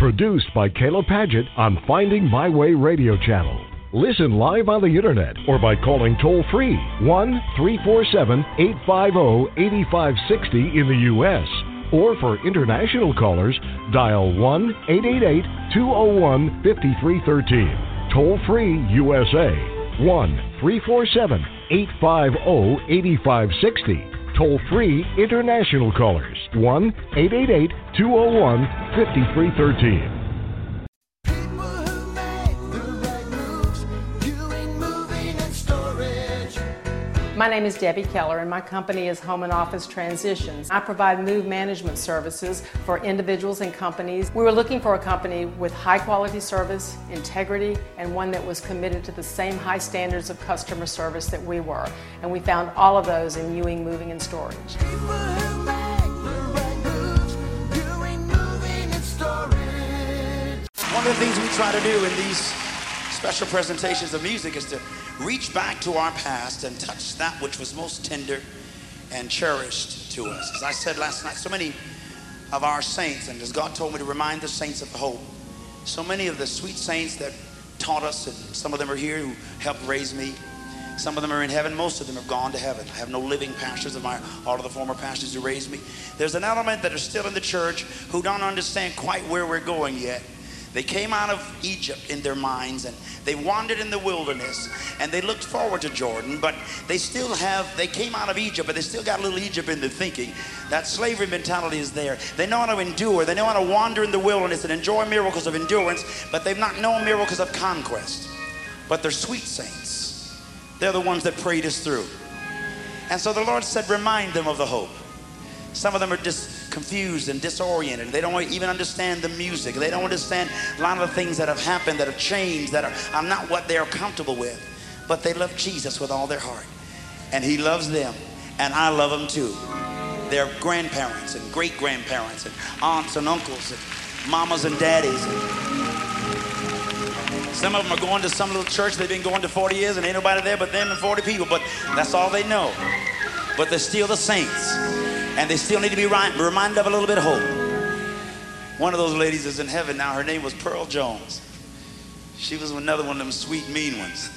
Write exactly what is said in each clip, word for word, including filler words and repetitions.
Produced by Caleb Paget on Finding My Way Radio Channel. Listen live on the internet or by calling toll-free one three four seven, eight five zero, eight five six zero in the U S Or for international callers, dial one eight eight eight, two zero one, five three one three. Toll-free U S A, one three four seven, eight five zero, eight five six zero. Toll-free international callers, one eight eight eight, two zero one, five three one three. My name is Debbie Keller and my company is Home and Office Transitions. I provide move management services for individuals and companies. We were looking for a company with high quality service, integrity, and one that was committed to the same high standards of customer service that we were. And we found all of those in Ewing Moving and Storage. One of the things we try to do in these special presentations of music is to reach back to our past and touch that which was most tender and cherished to us. As I said last night, so many of our saints, and as God told me to remind the saints of hope, so many of the sweet saints that taught us, and some of them are here who helped raise me. Some of them are in heaven. Most of them have gone to heaven. I have no living pastors of my, all of the former pastors who raised me. There's an element that are still in the church who don't understand quite where we're going yet. They came out of Egypt in their minds and they wandered in the wilderness and they looked forward to Jordan, but they still have, they came out of Egypt, but they still got a little Egypt in their thinking. That slavery mentality is there. They know how to endure. They know how to wander in the wilderness and enjoy miracles of endurance, but they've not known miracles of conquest. But they're sweet saints. They're the ones that prayed us through. And so the Lord said, remind them of the hope. Some of them are just confused and disoriented. They don't even understand the music. They don't understand a lot of the things that have happened, that have changed, that are, are not what they're comfortable with. But they love Jesus with all their heart. And he loves them. And I love them too. Their grandparents and great-grandparents and aunts and uncles and mamas and daddies. Some of them are going to some little church they've been going to forty years and ain't nobody there but them and forty people. But that's all they know. But they're still the saints. And they still need to be reminded of a little bit of hope. One of those ladies is in heaven now. Her name was Pearl Jones. She was another one of them sweet, mean ones.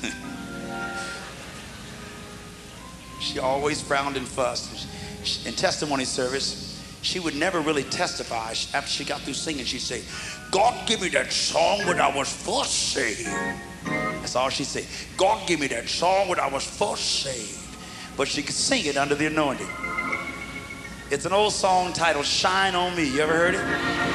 She always frowned and fussed. In testimony service, she would never really testify. After she got through singing, she'd say, God give me that song when I was first saved. That's all she'd say. God give me that song when I was first saved. But she could sing it under the anointing. It's an old song titled Shine on Me. You ever heard it?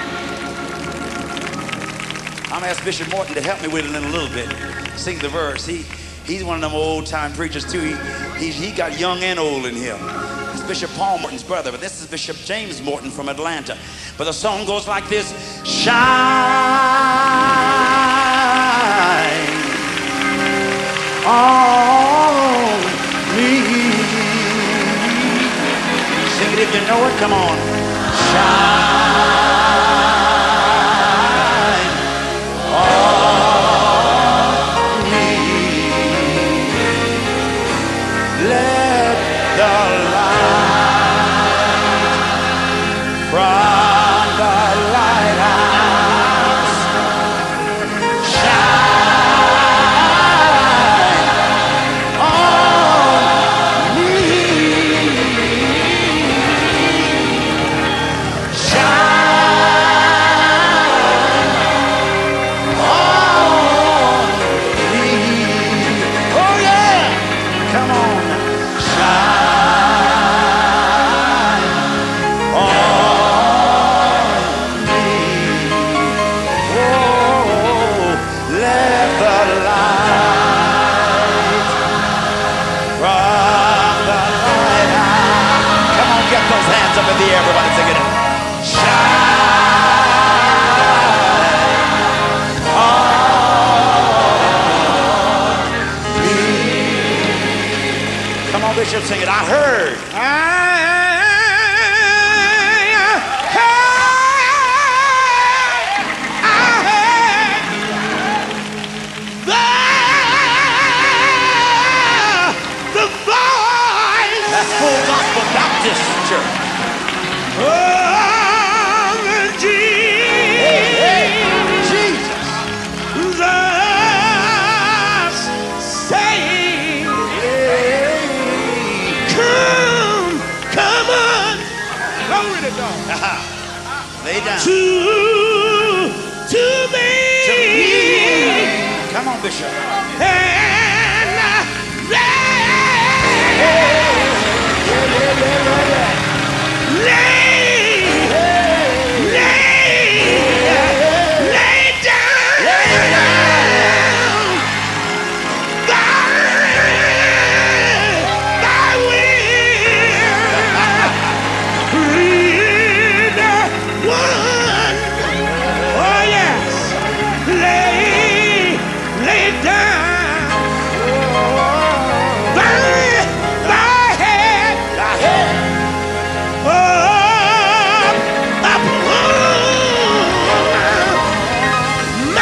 I'm gonna ask Bishop Morton to help me with it in a little bit. Sing the verse. He, he's one of them old time preachers too. He, he, he got young and old in him. It's Bishop Paul Morton's brother, but this is Bishop James Morton from Atlanta. But the song goes like this. Shine on me. Sing it if you know it, come on. Shine on me. Let the light from the lighthouse shine on me. Up in the air, everybody sing it. Shine on me. Come on, Bishop, sing it. I heard. I That's Full Gospel Baptist Church. Oh, Jesus. Hey, hey. to me. To me. Come on, Bishop. And lay, lay, lay, lay down, lay down thy, thy will. Read one. Oh yes, lay, lay down thy, thy head, thy head up upon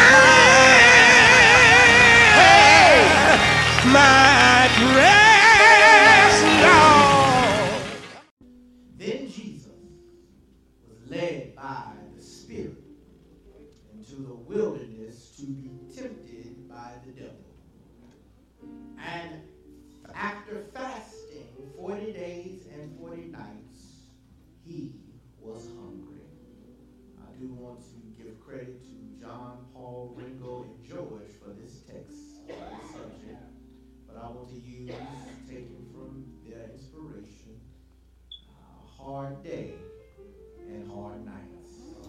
my, my dress, Lord. Then Jesus was led by the Spirit into the wilderness to be tempted by the devil. And after fasting forty days and forty nights, he was hungry. I do want to give credit to John, Paul, Ringo, and George for this text, for this subject. But I want to use, taken from their inspiration, uh, hard day and hard nights.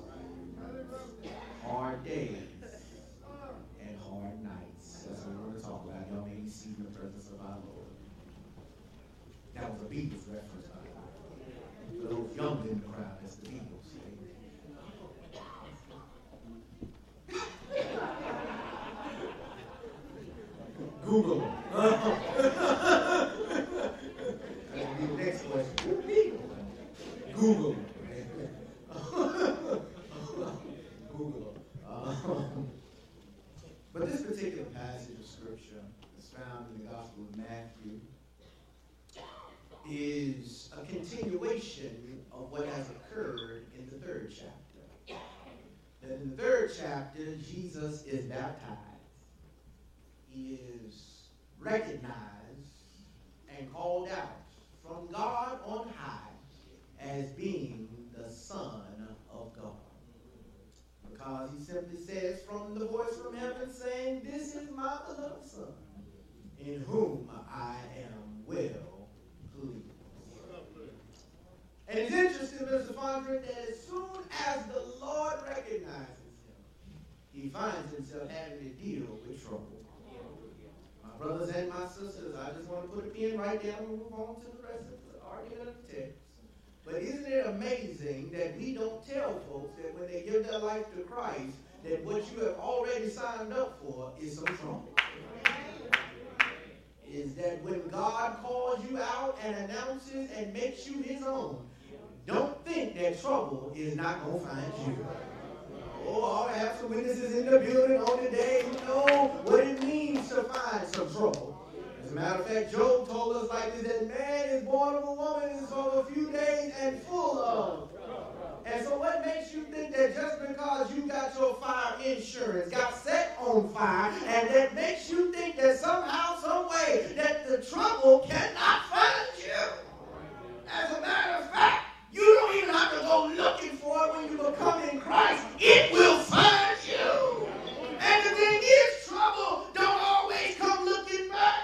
Hard days and hard nights. That's what we're going to talk about. Y'all may see the presence of our Lord. That was a Beatles reference, by the way. For those young in the crowd, that's the Beatles. Google them. That'll be the next question. Who Beatles? Google them. Google them. Um, but this particular passage of scripture is found in the Gospel of Matthew is a continuation of what has occurred in the third chapter. That in the third chapter, Jesus is baptized. He is recognized and called out from God on high as being the Son of God. Because he simply says from the voice from heaven saying, "This is my beloved Son, in whom I am well pleased." And it's interesting, Mister Fondren, that as soon as the Lord recognizes him, he finds himself having to deal with trouble. My brothers and my sisters, I just want to put a pin right there and move on to the rest of the argument of the text. But isn't it amazing that we don't tell folks that when they give their life to Christ, that what you have already signed up for is some trouble? Is that when God calls you out and announces and makes you his own, don't think that trouble is not going to find you. Oh, I have some witnesses in the building on today who know what it means to find some trouble. As a matter of fact, Job told us like this, that man is born of a woman is for a few days and full of. And so what makes you think that just because you got your fire insurance got set on fire, and that makes you think that somehow, some way, that the trouble cannot find you? As a matter of fact, you don't even have to go looking for it when you become in Christ. It will find you. And the thing is, trouble don't always come looking bad.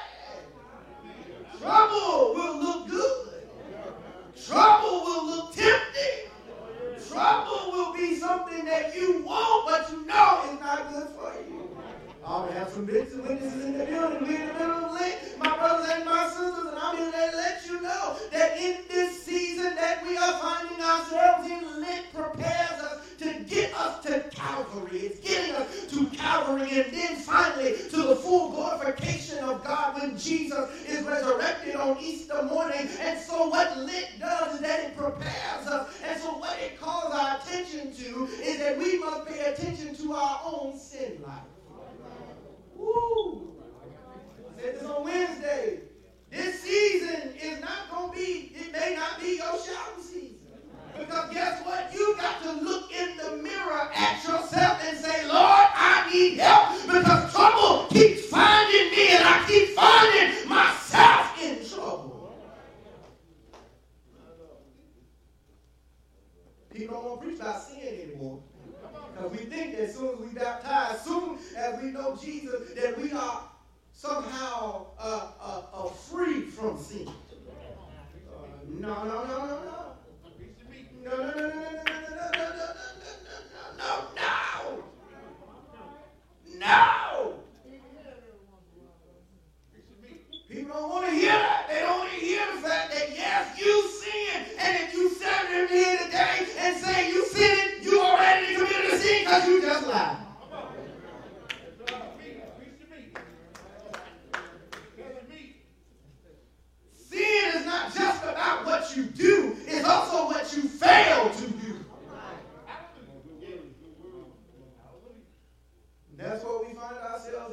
Trouble will look good. Trouble will look tempting. Trouble will be something that you want, but you know is not good for you. I have some witnesses in the building. We're in the middle of Lent, my brothers and my sisters, and I'm here to let you know that in this season that we are finding ourselves in, Lent prepares us to get us to Calvary. It's getting us to Calvary, and then finally to the full glorification of God when Jesus is resurrected on Easter morning. And so what Lent does is that it prepares us. And so what it calls our attention to is that we must pay attention to our own sin life. Woo! I said this on Wednesday. This season is not going to be, it may not be your shouting season. Because guess what? You got to look in the mirror at yourself and say, Lord, I need help because trouble keeps finding me and I keep finding myself in trouble. People don't want to preach about sin anymore.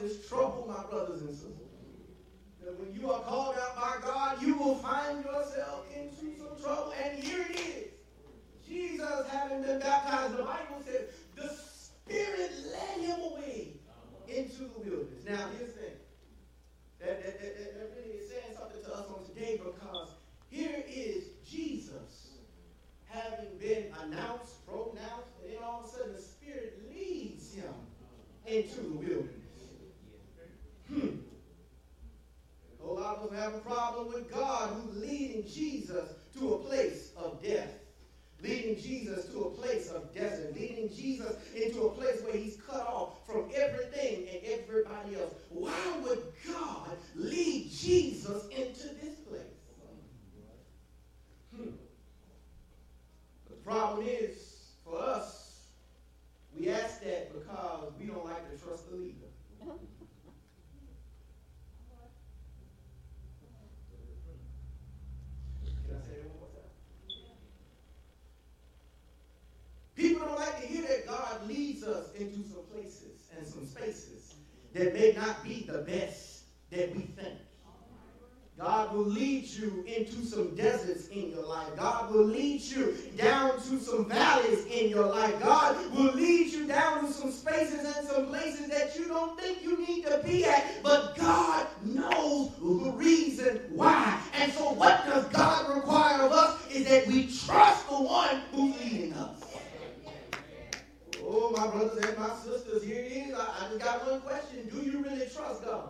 is trouble, my brothers and sisters. That when you are called out by God, you will find yourself into some trouble. And here it is. Jesus, having been baptized, the Bible says, the Spirit led him away into the wilderness. Now, here's the thing. That, that, that, that really is saying something to us on today, because here is Jesus having been announced, pronounced, and then all of a sudden the Spirit leads him into the wilderness. Hmm. A whole lot of us have a problem with God who's leading Jesus to a place of death. Leading Jesus to a place of desert. Leading Jesus into a place where he's cut off from everything and everybody else. Why would God lead Jesus into this place? Hmm. The problem is, for us, we ask that because we don't like to trust the leader. Can I say that one more time? People don't like to hear that God leads us into some places and some spaces that may not be the best that we think. God will lead you into some deserts in your life. God will lead you down to some valleys in your life. God will lead you down to some spaces and some places that you don't think you need to be at. But God knows the reason why. And so what does God require of us is that we trust the one who's leading us. Oh, my brothers and my sisters, here it is. I, I just got one question. Do you really trust God?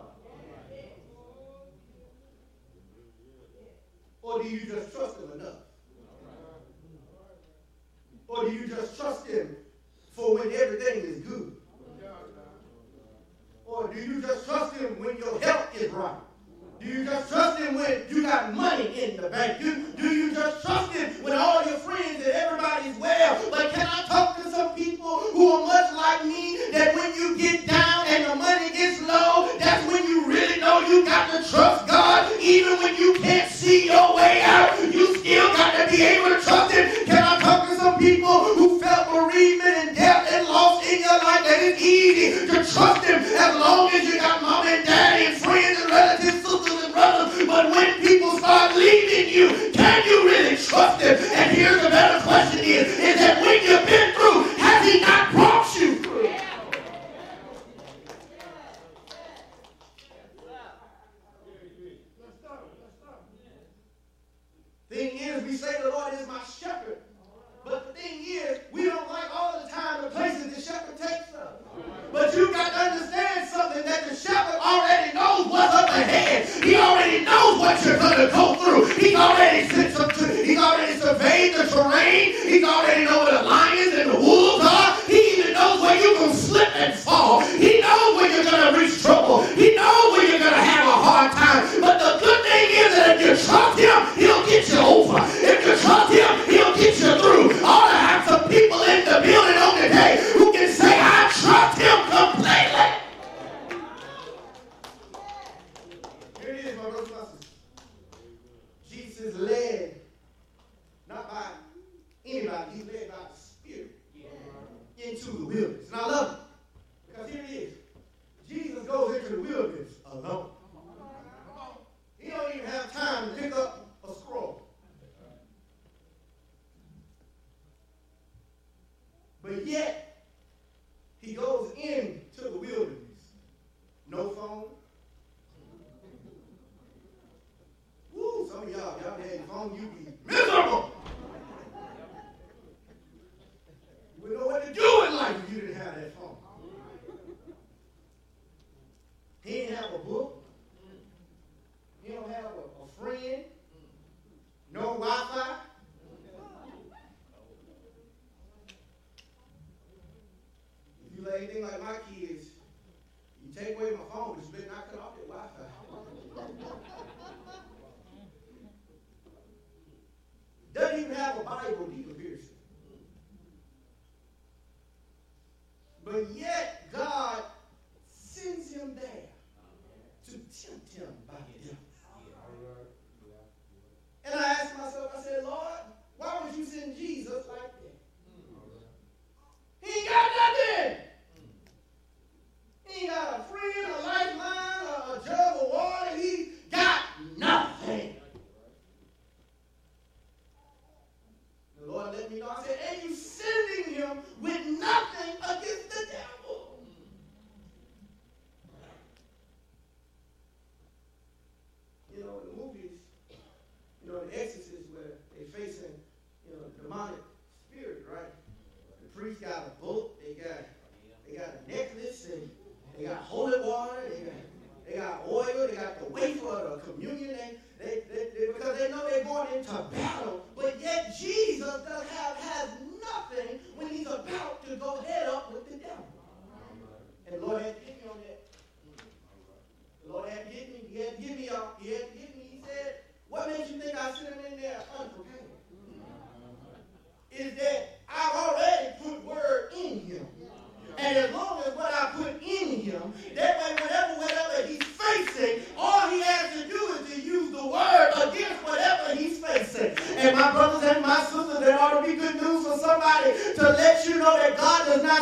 Or do you just trust him enough? Or do you just trust him for when everything is good? Or do you just trust him when your health is right? Do you just trust him when you got money in the bank? Do, do you just trust him when all your friends and everybody's well? But can I talk to some people who are much like me, that when you get down and the money gets low, that's when you really know you got to trust God? Even when you can't see your way out, you still got to be able to trust him. Can I talk to some people who felt bereavement and death and loss in your life, that it's easy to trust him as long as you got mom and daddy and friends and relatives, sisters and brothers? But when people start leaving you, can you really trust him? And here's the better question is, is that when you've been through, has he not brought you through? Thing is, we say the Lord is my shepherd. But the thing is, we don't like all the time the places the shepherd takes us. But you got to understand something, that the shepherd already knows what's up ahead. He already knows what you're going to go through. He's already he's already surveyed the terrain. He's already know where the lions and the wolves are. He even knows where you're going to slip and fall. He knows where you're going to reach trouble. He knows where you're going to have a hard time. But the good thing is that if you trust him, he'll get you over. If you trust him, he'll get you through. I ought to have some people in the building on today who can say, I trust him completely. Here it is, my brothers and sisters. Jesus led not by anybody, he's led by the Spirit into the wilderness. And I love it, because here it is. Jesus goes into the wilderness alone. He don't even have time to pick up a scroll. But yet, he goes into the wilderness. No phone. Woo, some of y'all, y'all had your phone, you be miserable. You wouldn't know what to do in life if you didn't have that phone. He didn't have a book. He don't have a, a friend. No Wi-Fi. If you let anything like my kids, you take away my phone, but you better not cut off that Wi-Fi. Doesn't even have a Bible, Deacon Pearson. But yet, God sends him there to tempt him by the devil. And I asked myself, I said, Lord, why would you send Jesus like that? He ain't got nothing. He ain't got a friend, a life.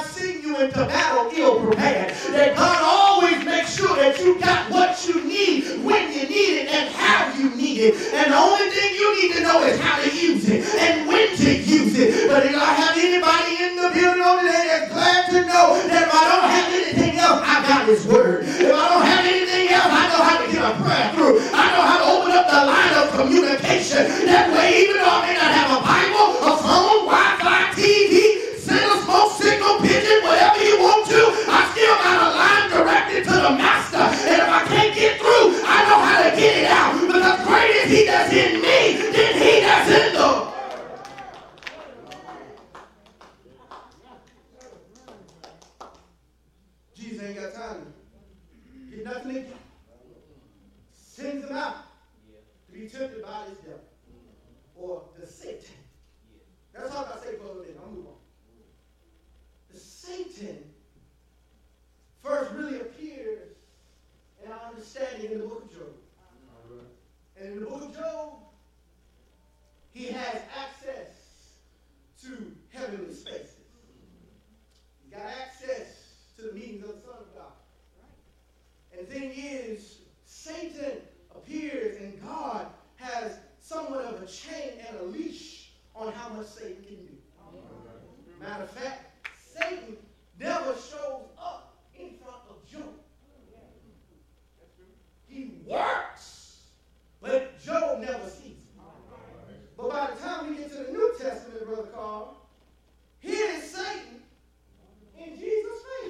not send you into battle ill prepared. That God always makes sure that you got what you need when you need it and how you need it. And the only thing you need to know is how to use it and when to use it. But if I have anybody in the building on today that's glad to know that if I don't have anything else, I got His Word. If I don't have anything else, I know how to get a prayer through. I know how to open up the line of communication. That way, even though I may not have a Bible, a phone, Wi-Fi, T V, send a smoke signal, pigeon, whatever you want to, I still got a line directed to the Master. And if I can't get through, I know how to get it out. Because great is He that's in me than He that's in the world. Jesus ain't got time to get nothing in you. Sends him out to be tempted by this devil or the Satan. That's all I say for a little bit. I'll move on. The Satan first really appears in our understanding in the book of Job. And in the book of Job, he has access to heavenly spaces. He's got access to the meetings of the Son of God. And the thing is, Satan appears and God has somewhat of a chain and a leash on how much Satan can do. Matter of fact, Satan never shows up in front of Job. He works, but Job never sees him. But by the time we get to the New Testament, Brother Carl, here is Satan in Jesus' face.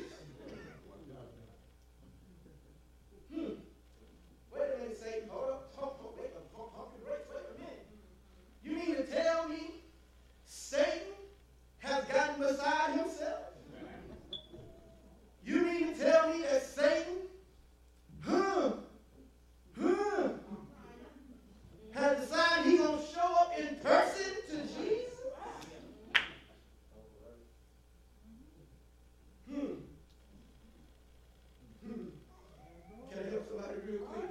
Hmm. Wait a minute, Satan. Hold up. Hold, hold, wait, hold, hold, wait, wait a minute. You mean to tell me Satan has gotten beside himself? You mean to tell me that Satan, huh, huh, has decided he's going to show up in person to Jesus? Hmm. Hmm. Can I help somebody real quick?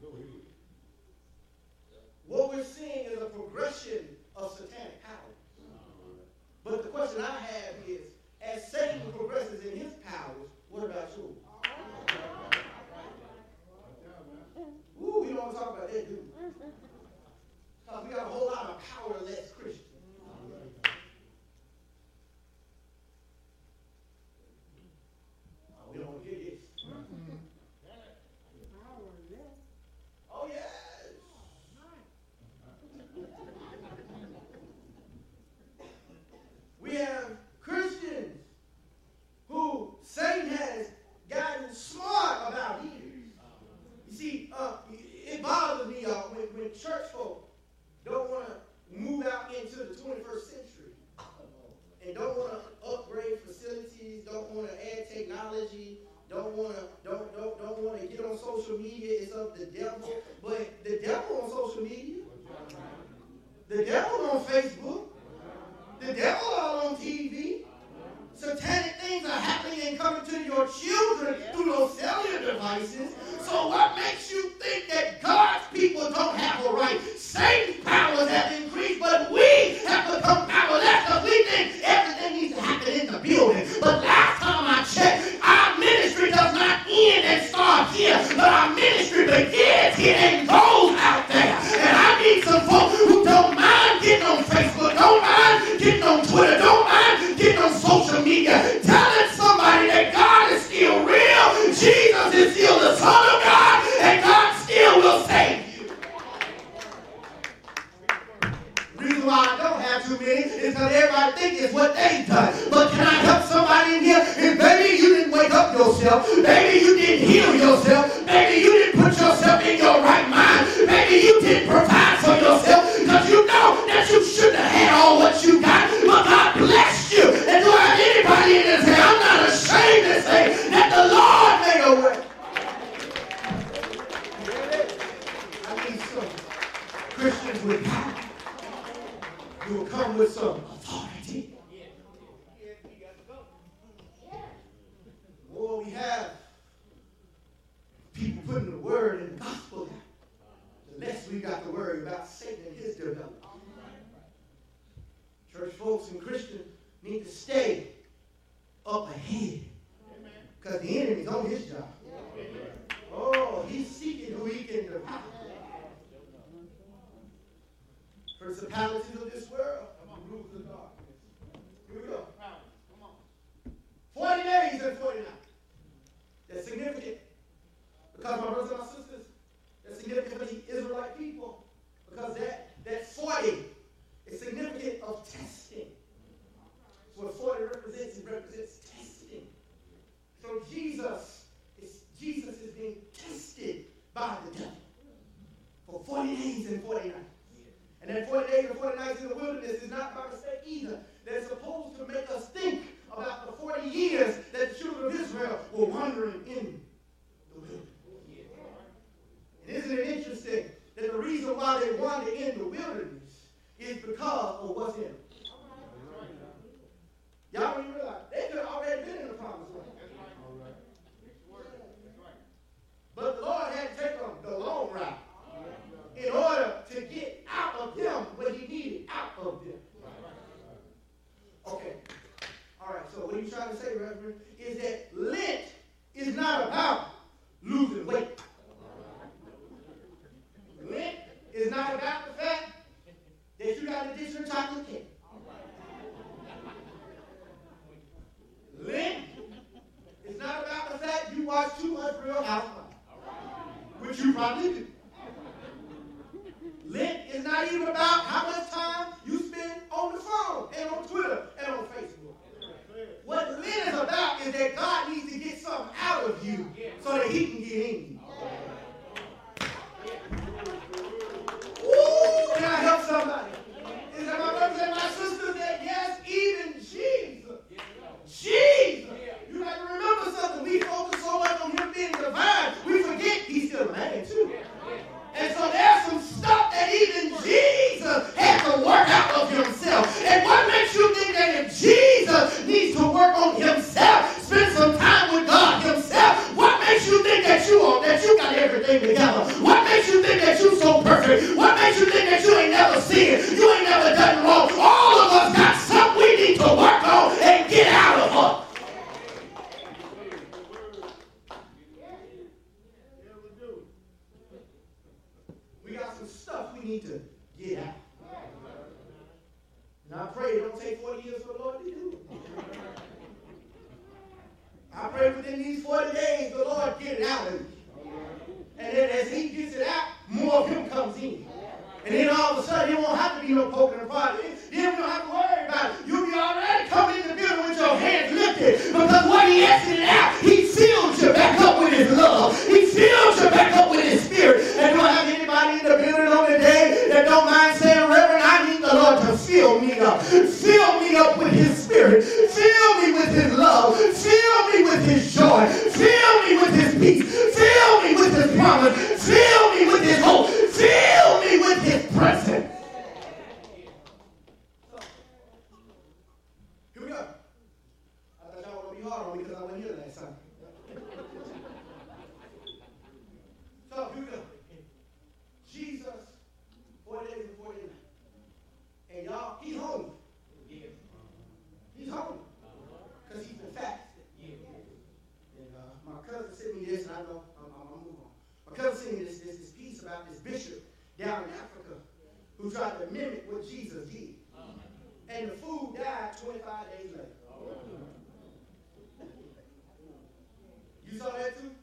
What we're seeing is a progression of satanic power. But the question I have is, as Satan progresses in his powers, what about yours? Ooh, we don't want to talk about that, do we? Because we got a whole lot of powerless Christians. Oh, we don't want to hear this. Oh, yes. We have Christians who Satan has gotten smart about here. You see, uh, it bothers me, y'all, when, when church folk don't want to move out into the twenty-first century and don't want to upgrade facilities, don't want to add technology, don't want to don't don't don't want to get on social media. It's of the devil. But the devil on social media, the devil on Facebook, the devil all on T V. Satanic things are happening and coming to your children through those cellular devices. So what makes you think that God's people don't have a right? Satan's powers have increased, but we have become powerless because we think everything needs to happen in the building. But last time I checked, our ministry does not end and start here, but our ministry begins here and goes out there. And I need some folks who don't mind getting on Facebook, don't mind getting on Twitter, don't mind getting on social media, telling somebody that God is still real, Jesus is still the Son of God, and God still will save you. The reason why I don't have too many is because everybody thinks it's what they've done. But can I help somebody in here? If maybe you didn't wake up yourself, maybe you didn't heal yourself, maybe you didn't put yourself in your right mind, maybe you didn't provide for yourself because you know that you shouldn't have had all what you got, but God blessed you. And do I have anybody in this here? I'm not ashamed to say that the Lord made a way. I need some Christians with power. You will come with some authority. Oh, we have ahead. Because the enemy's on his job. Oh, he's seeking who he can devour. Principalities of this world, rulers of darkness. Here we go. forty days and forty nights. That's significant. Because my brothers and my sisters, that's significant for the Israelite people. Because that, that forty is significant of testing. So what forty represents, it represents testing. So Jesus is, Jesus is being tested by the devil for forty days and forty nights. And that forty days and forty nights in the wilderness is not by mistake either. They're supposed to make us think about the forty years that the children of Israel were wandering in the wilderness. And isn't it interesting that the reason why they wandered in the wilderness is because of what's in them? Y'all don't even realize they could have already been in the promised land. But the Lord had to take them the long route in order to get out of them what he needed out of them. Okay. All right, so what are you trying to say, Reverend, is that Lent is not about losing weight. Lent is not about the fact that you got to dish your chocolate cake. Lent is not about the fact you watch too much Real Housewives, which you probably do. Lent is not even about how much time you spend on the phone and on Twitter and on Facebook. What Lent is about is that God needs to get something out of you so that he can get in you. Ooh, can I help somebody? Is that my brothers and my sisters that yes, even Jesus, Jesus, you got to remember something. We focus so much on him being divine, we forget he's still a man too. And so there's some stuff that even Jesus had to work out of himself. And what makes you think that if Jesus needs to work on himself, spend some time with God himself, what makes you think that you are, that you got everything together? What makes you think that you so perfect? What makes you think that you ain't never sinned? You ain't never done wrong? All of us got something we need to work on and get out of us. Need to get out. And I pray it don't take forty years for the Lord to do it. I pray within these forty days the Lord get it out of you. And then as he gets it out, more of him comes in. And then all of a sudden, it won't have to be no poking and prodding. Then we don't have to worry about it. You'll be already coming in the building with your hands lifted. Because when he emptied it out, he fills you back up with his love. He fills you back up with his spirit. And don't have anybody in the building on the day that don't mind saying, Reverend, I need the Lord to fill me up. Fill me up with his spirit. Fill me with his love. Fill me with his joy. Fill me with his peace. Fill me with his promise. Fill me with his hope. Fill me with his presence. Here we go. I thought y'all would be hard on me because I wasn't here last time. So here we go. Jesus, forty days and forty nights. And y'all, he's hungry. He's hungry. Because he's been fasting. And uh, my cousin sent me this, and I know I'm, I'm going to move on. My cousin sent me this, this, this piece about this bishop down in Africa who tried to mimic what Jesus did. And the fool died twenty-five days later. You saw that too?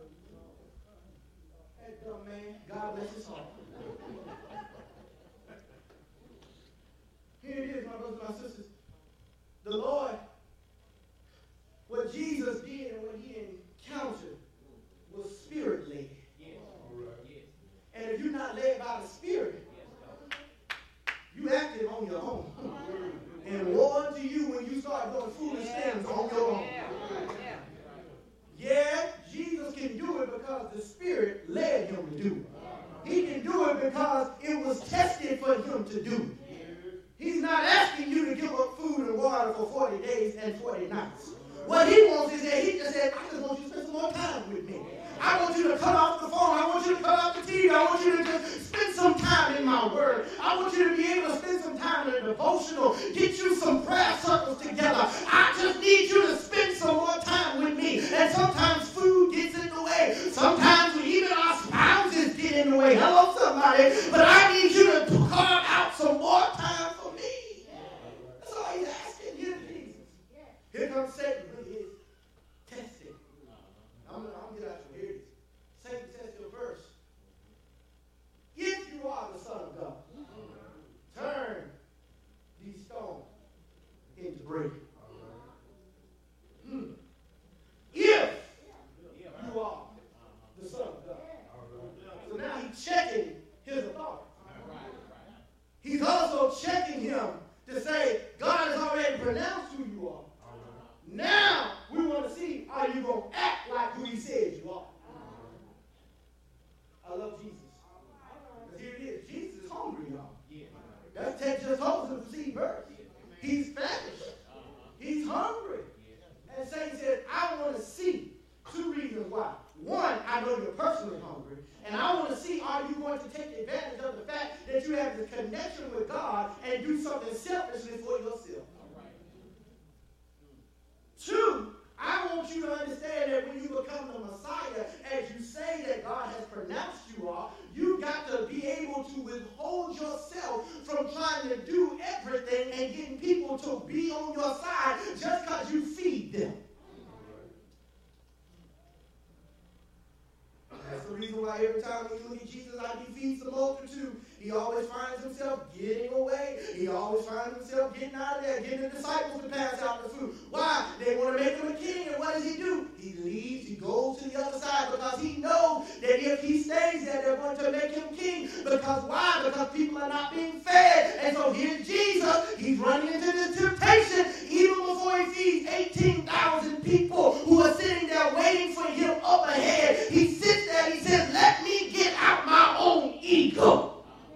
That dumb man, God bless his heart. Here it is, my brothers and my sisters. The Lord, what Jesus did and what he encountered was spirit-led. And if you're not led by the Spirit, you acted on your own. And woe unto you when you start doing foolish things on your own. Yeah, Jesus can do it because the Spirit led him to do it. He can do it because it was tested for him to do it. He's not asking you to give up food and water for forty days and forty nights. What he wants is that he just said, I just want you to spend some more time with me. I want you to cut off the phone. I want you to cut off the T V. I want you to just spend some time in my word. I want you to be able to spend some time in a devotional. Get you some prayer circles together. I just need you to spend some time when you look at Jesus, like he feeds the multitude, he always finds himself getting away. He always finds himself getting out of there, getting the disciples to pass out the food. Why? They want to make him a king, and what does he do? He leaves, he goes to the other side, because he knows that if he stays there, they're going to make him king. Because why? Because people are not being fed. And so here's Jesus. He's running into this temptation even before he feeds eighteen thousand people who are sitting there waiting for him up ahead. He sits there and he says, let me get out my own ego.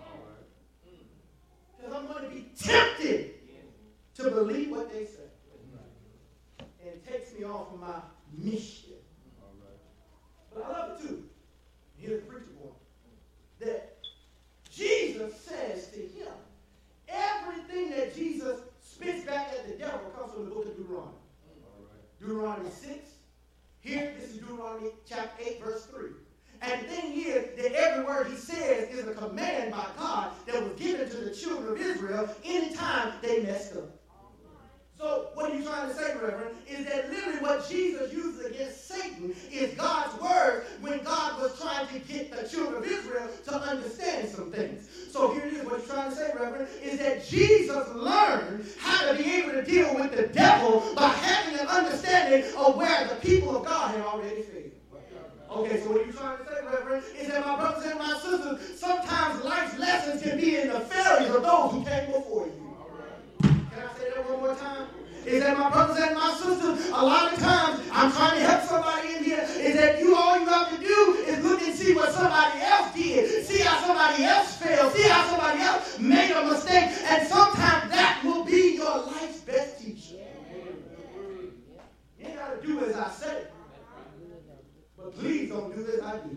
Because I'm going to be tempted to believe what they say. And it takes me off of my mission. But I love it too. Here's the preacher point. That Jesus says to him, everything that Jesus spits back at the devil comes from the book of Deuteronomy. Deuteronomy six. Here, this is Deuteronomy chapter eight, verse three. And the thing is that every word he says is a command by God that was given to the children of Israel anytime they messed up. So what are you trying to say, Reverend, is that literally what Jesus uses against Satan is God's word when God was trying to get the children of Israel to understand some things. So here it is, what he's trying to say, Reverend, is that Jesus learned how to be able to deal with the devil by having an understanding of where the people of God had already failed. Okay, so what you're trying to say, Reverend, is that my brothers and my sisters, sometimes life's lessons can be in the failures of those who came before you. Can I say that one more time? Is that my brothers and my sisters, a lot of times, I'm trying to help somebody in here, is that you, all you have to do is look and see what somebody else did. See how somebody else failed. See how somebody else made a mistake. And sometimes that will be your life's best teacher. You ain't got to do as I say. But please don't do as I do.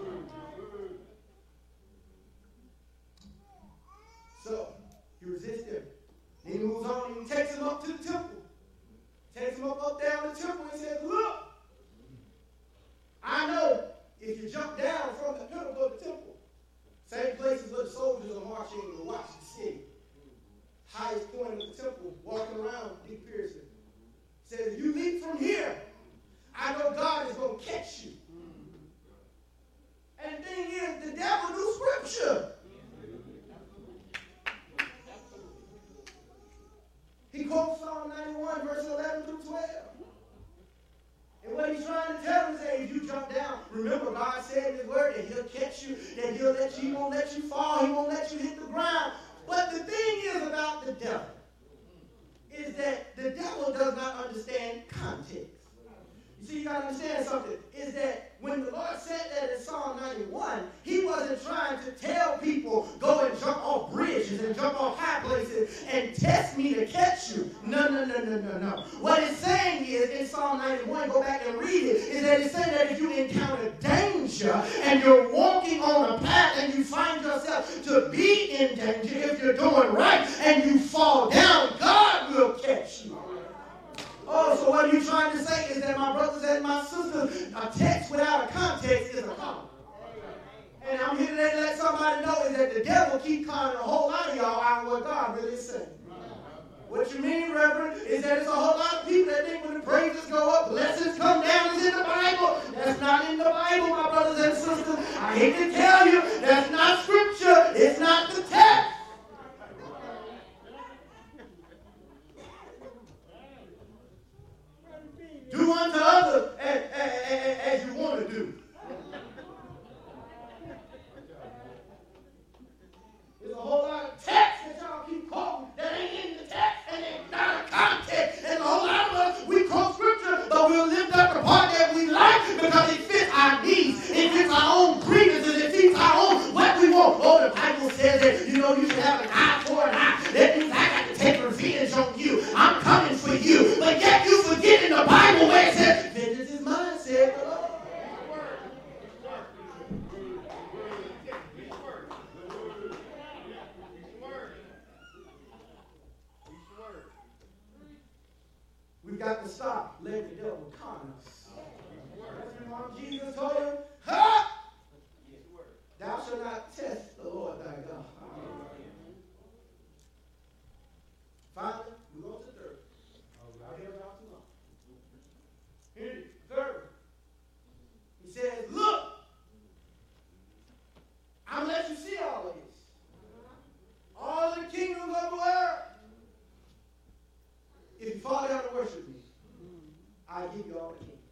So, he resists him. Then he moves on and he takes him up to the temple. Takes him up, up down the temple and says, look, I know if you jump down from the pinnacle of the temple, same places where the soldiers are marching to watch the city, highest point of the temple, walking around, Dick Pearson, says, you leap from here, I know God is going to catch you. And the thing is, the devil knew scripture. He quotes Psalm ninety-one, verse eleven through twelve. And what he's trying to tell us is, if you jump down, remember God said in his word that he'll catch you, that he'll let you, he won't let you fall, he won't let you hit the ground. But the thing is about the devil, is that the devil does not understand context. You see, you got to understand something, is that when the Lord said that in Psalm ninety-one, he wasn't trying to tell people, go and jump off bridges and jump off high places and test me to catch you. No, no, no, no, no, no. What it's saying is, in Psalm ninety-one, go back and read it, is that it's saying that if you encounter danger and you're walking on a path and you find yourself to be in danger, if you're doing right and you fall down, God will catch you. Oh, so what are you trying to say is that, my brothers and my sisters, a text without a context is a con. And I'm here today to let somebody know is that the devil keep conning a whole lot of y'all out of what God really is saying. What you mean, Reverend, is that it's a whole lot of people that think when the praises go up, blessings come down is in the Bible. That's not in the Bible, my brothers and sisters. I hate to tell you, that's not scripture. It's not the text. Do unto others as, as, as you want to do. There's a whole lot of text that y'all keep quoting that ain't in the text and it's not a context. And a whole lot of us, we quote scripture, but we'll lift up the part that we like because it fits our needs. It fits our own grievances. It fits our own what we want. Oh, the Bible says that, you know, you should have an eye for an eye. That means I got to take revenge on you. I'm coming for you. But yet you forget in the Bible where it says, vengeance is mine, said the Lord. We've got to stop letting the devil con us. That's why Jesus told him, ha! Thou shalt not test the Lord thy God. Finally, we go to the third. I'll hear about too long. Here it is. Third. He says, look, give you all the kingdom.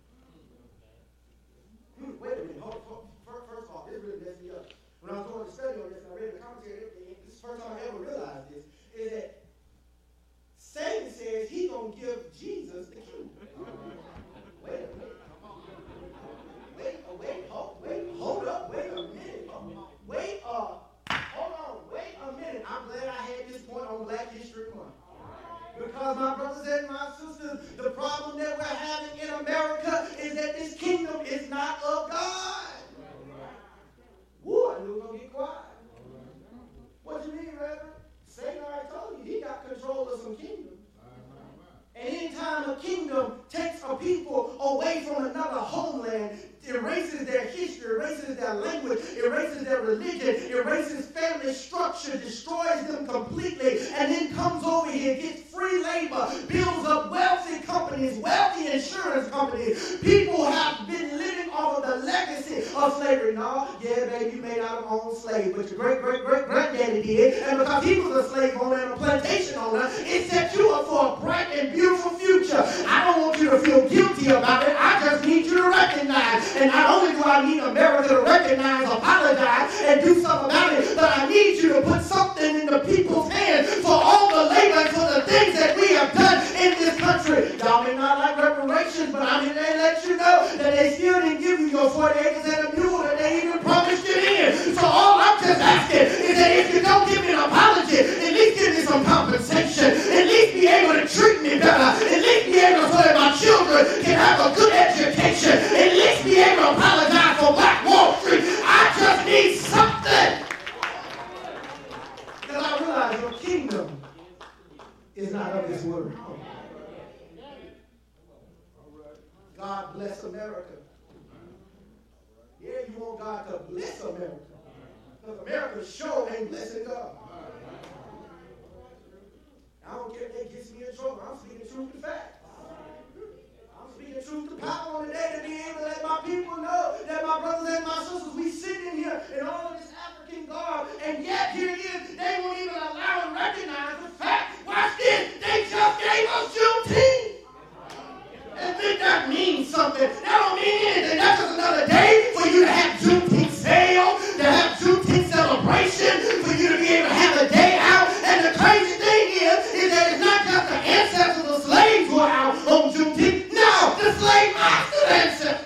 Hmm, wait a minute. Hold, hold, first, first of all, this really messed me up. When I was doing the study on this and I read the commentary, this is the first time I ever realized this, is that Satan says he's going to give Jesus the kingdom. Wait a minute. Wait, uh, wait, hold, wait, hold up, wait a minute. Wait, uh, hold on, wait a minute. I'm glad I had this point on Black History Month. Because my brothers and my sisters, the problem that we're having in America is that this kingdom is not of God. Woo, I knew we were going to get quiet. What you mean, Reverend? Satan already told you he got control of some kingdoms. And anytime a kingdom takes a people away from another homeland, erases their history, erases their language, erases their religion, erases family structure, destroys them completely, and then comes over here, gets free labor, builds up wealthy companies, wealthy insurance companies. People have been living off of the legacy of slavery. No, yeah, baby, you made out of own slave, but your great-great-great-granddaddy did, and because he was a slave owner and a plantation owner, it set you up for a bright and beautiful future. I don't want you to feel guilty about it. I just need you to recognize. And not only do I need America to recognize, apologize, and do something about it, but I need you to put something in the people's hands for all the labor and for the things that we have done in this country. Y'all may not like reparations, but I'm here to let you know that they still didn't give you your forty acres and a mule that they even promised you in. So all I'm just asking is that if you don't give me an apology, at least give me some compensation. At least be able to treat me better. At least be able so that my children can have a good education. At least be able to apologize for Black Wall Street. I just need something. Because I realize your kingdom is not of this world. God bless America. Yeah, you want God to bless America. Because America sure ain't blessing God. I don't care if that gets me in trouble. I'm speaking truth to fact. I'm speaking truth to power on the day to be able to let my people know that my brothers and my sisters, we sit in here in all of this African garb, and yet here it is, they won't even allow and recognize the fact. Watch this, they just gave us Juneteenth. And think that means something. That don't mean anything. That's just another day for you to have Juneteenth sale, to have Juneteenth celebration, for you to be able to have a day out. And the crazy thing is, is that it's not just the ancestors of slaves who are out on Juneteenth. No, the slave master's ancestors.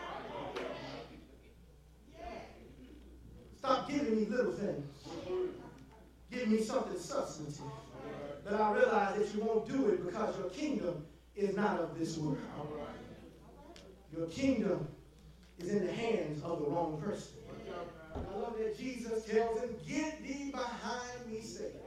Stop giving me little things. Give me something substantive. But I realize that you won't do it because your kingdom is not of this world. Your kingdom is in the hands of the wrong person. I love that Jesus tells him, "Get thee behind me, Satan.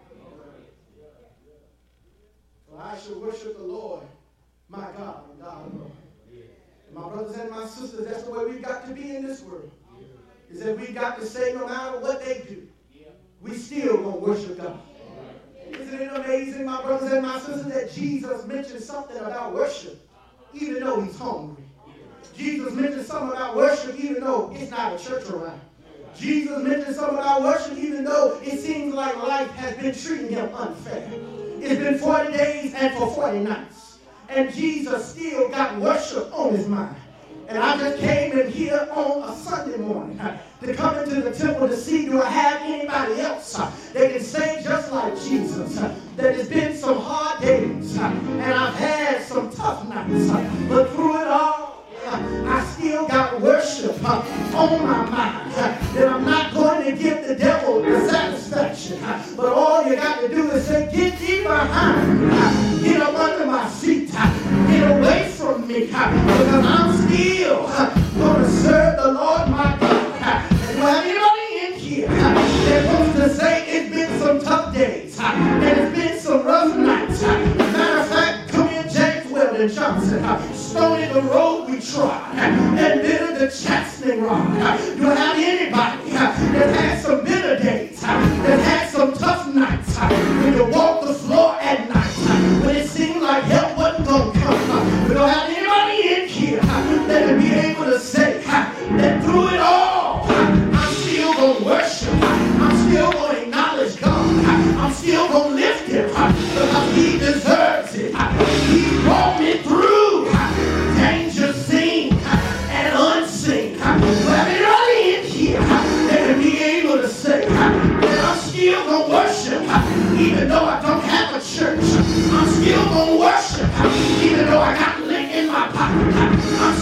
For I shall worship the Lord, my God, and God alone." And my brothers and my sisters, that's the way we've got to be in this world. Is that we've got to say no matter what they do, we still gonna worship God. Isn't it amazing, my brothers and my sisters, that Jesus mentioned something about worship, even though he's hungry. Jesus mentioned something about worship, even though it's not a church around. Jesus mentioned something about worship, even though it seems like life has been treating him unfair. It's been forty days and for forty nights. And Jesus still got worship on his mind. And I just came in here on a Sunday morning uh, to come into the temple to see, do I have anybody else uh, that can say just like Jesus, uh, that it's been some hard days, uh, and I've had some tough nights, uh, but through it all, uh, I still got worship uh, on my mind, uh, that I'm not going to give the devil the satisfaction, uh, but all you got to do is say, "Get thee behind me, uh, get up under my feet, uh, get away from me, uh, because I'm still uh, going to serve the Lord my God." Uh, and do I have anybody in here uh, that wants to say it's been some tough days, uh, and it's been some rough nights? Uh, matter of fact, come in, James Weldon Johnson, uh, stony the road we trod, uh, and bitter the chastening rod. Uh, do I have anybody uh, that had some bitter days, uh, that had some tough nights, uh, when you walk the floor at night, uh, when it seemed like help wasn't going to come? Uh, we don't have anybody in here uh, that will be able to say uh, that through it all, uh, I'm still going to worship, uh, I'm still going to acknowledge God, uh, I'm still going to lift him uh, because he deserves it. Uh, he brought me through uh,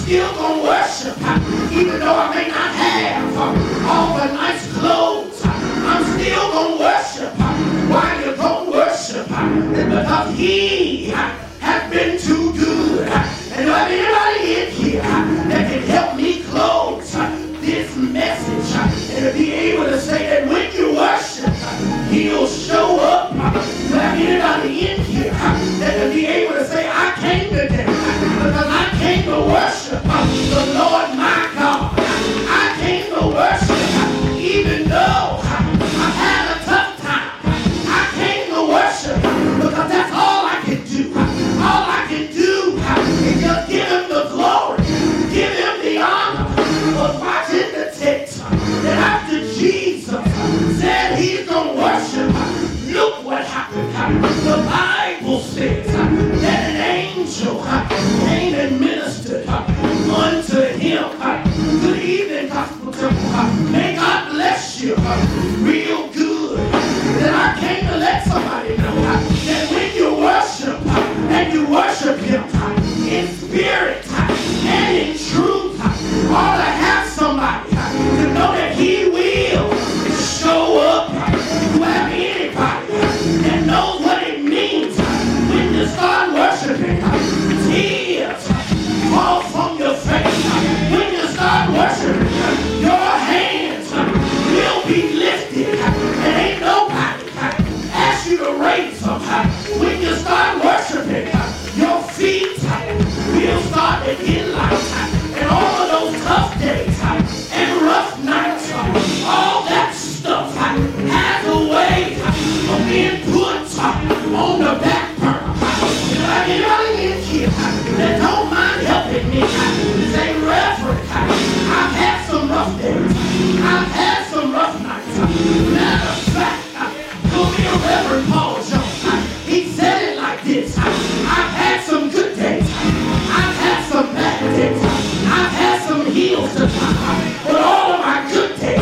still gonna worship, even though I may not have all the nice clothes. I'm still gonna worship. Why you gonna worship? Because He has been too good. And do I have anybody in here that can help me close this message and to be able to say that when you worship, He'll show up? Do I have anybody in here that can be able to say, I came today because I came to worship the Lord my God. I came to worship even though I've had a tough time. I came to worship because that's all I can do. All I can do is just give Him the glory, give Him the honor. But watch in the text that after Jesus said He's going to worship, look what happened. The Bible says that an angel came and ministered unto him. Good evening, Gospel Temple. May God bless you real good. That I came to let somebody know that when you worship and you worship Him in spirit and in truth, ought to have somebody to know that He will show up. Do I have anybody that knows what it means when you start worshiping? Tears fall from your face. When you start worshiping, your hands will be lifted. And ain't nobody ask you to raise them. When you start worshiping, your feet will start to get light. And all of those tough days and rough nights, all that stuff has a way of being put on the back burner. If I get anybody in here that don't mind helping me, say, Reverend, I've had some rough days. I've had some rough nights. Matter of fact, go be a Reverend Paul Jones. He said it like this. I've had some good days. I've had some bad days. I've had some hills to climb. But all of my good days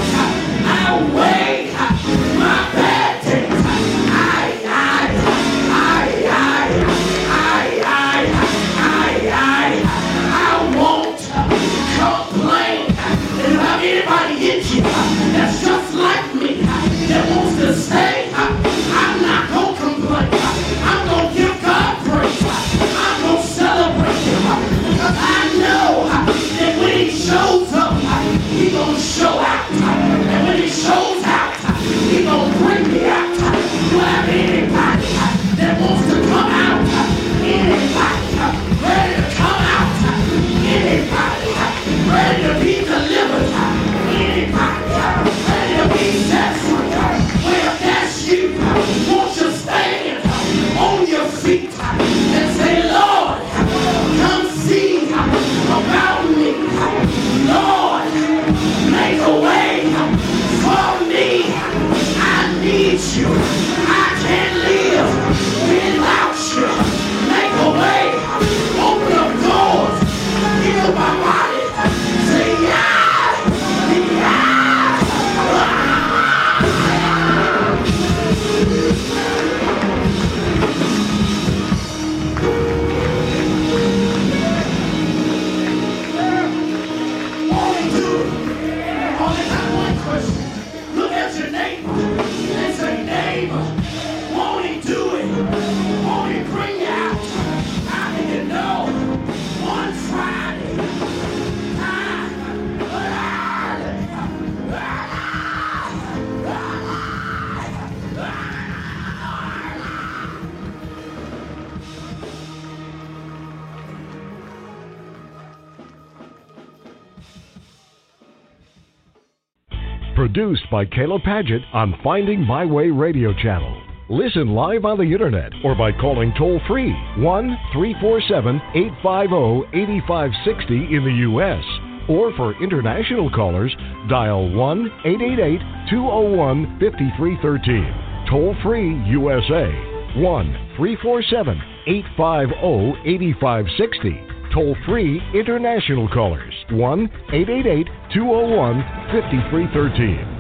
outweigh my bad days. I, I, I, I, I, I, I, I, I won't complain. And if I have anybody in here that's just like me, that wants to say, I'm not going to complain. I'm going to give God praise. I'm going to celebrate Him. Because I know that when He shows up, He's going to show out. And when He shows out, He's going to bring me out. Do I have anybody that wants to come out? Anybody ready to come out? Anybody ready to be delivered? Anybody ready to be set free? Well, if that's you, won't you stand on your feet and say, Lord, come see about me. Lord, make a way for me. I need you. I can't live without you. Make a way. Open up doors. Heal my body. Say, yeah, yeah. Look at your neighbor and say, neighbor, won't He do it? Won't He bring you out? How do you know? One Friday. Produced by Caleb Paget on Finding My Way Radio Channel. Listen live on the internet or by calling toll-free one three four seven, eight five zero, eight five six zero in the U S Or for international callers, dial one eight eight eight, two zero one, five three one three. Toll-free U S A, one three four seven, eight five zero, eight five six zero. Toll-free international callers, one eight eight eight, two zero one, five three one three.